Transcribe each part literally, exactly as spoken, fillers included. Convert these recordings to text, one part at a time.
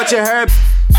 what you heard.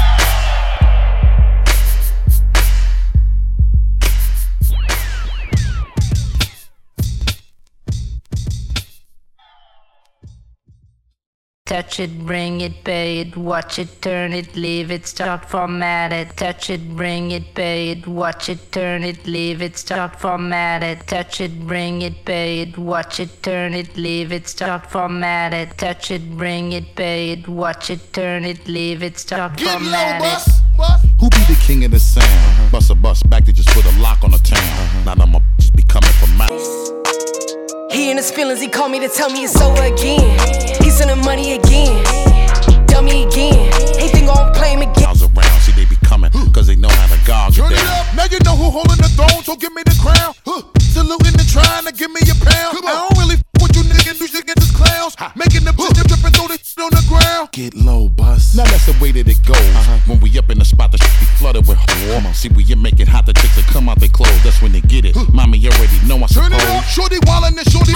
Touch it, bring it, pay it, watch it, turn it, leave it, start, format it. Touch it, bring it, pay it, watch it, turn it, leave it, start, format it. Touch it, bring it, pay it, watch it, turn it, leave it, start, format it. Touch it, bring it, pay it, watch it, turn it, leave it, start, format it. Who be the king of the sound? Uh-huh. Bust a bus back to just put a lock on the town. Uh-huh. Now them just be coming from my. He in his feelings, he called me to tell me it's over again. He sending money again, dummy again. He think I'll play him again. Around, see they be coming, cause they know how to gog Turn it it down. up, now you know who holding the throne, so give me the crown. Huh. Saluting and trying to give me a pound. I don't really f with you niggas, you should get this clowns. Ha. Making the bitch dripping through the shit on the ground. Get low, bus. Now that's the way that it goes. Uh-huh. When we up in the spot, the shit be flooded with warmer. See, we make it hot, the chicks that come out they clothes. That's when they get it. Huh. Mommy already know I suppose. Turn it up, shorty wildin' and shorty.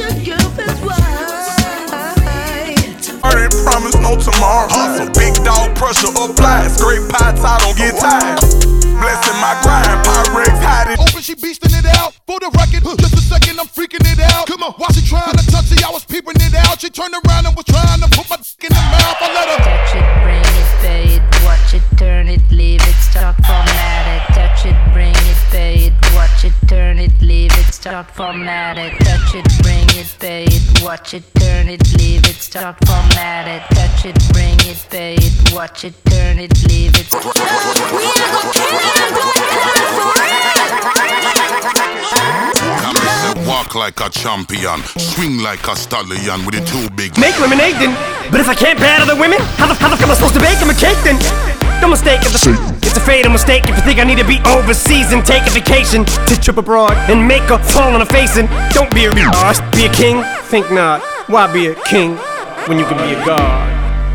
I ain't promised no tomorrow. Hustle, big dog pressure applied. Scrape pots, I don't get tired. Blessing my grind, Pyrex hiding. Open, she beastin' it out. For the record, just a second, I'm freaking it out. Come on, while she trying to touch it, I was peeping it out. She turned around and was trying to put my dick in the mouth. I let her touch it, bring it, pay it, watch it, turn it, leave it, start, format it. Touch it, bring it, pay it, watch it, turn it, leave it, start, format it. Touch it, bring it, pay it, watch it, turn it, leave it, start, format it. Touch it, bring it, pay it, watch it, turn it, leave it. We are Walk like a champion, swing like a stallion with the two big. Make lemonade then, but if I can't bear other women, how the, how the fuck am I supposed to bake them a cake then? Don't mistake it, it's a fatal mistake if you think I need to be overseas and take a vacation to trip abroad and make a fall on a face and don't be a boss, be a king? Think not. Why be a king when you can be a god?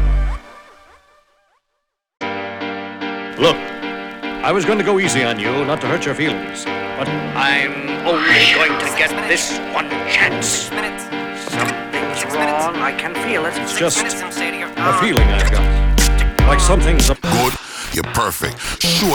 Look, I was going to go easy on you, not to hurt your feelings, but I'm only going to get this one chance. Something's wrong, I can feel it. It's just a feeling I've got. Like something's up. Good, you're perfect. Sure,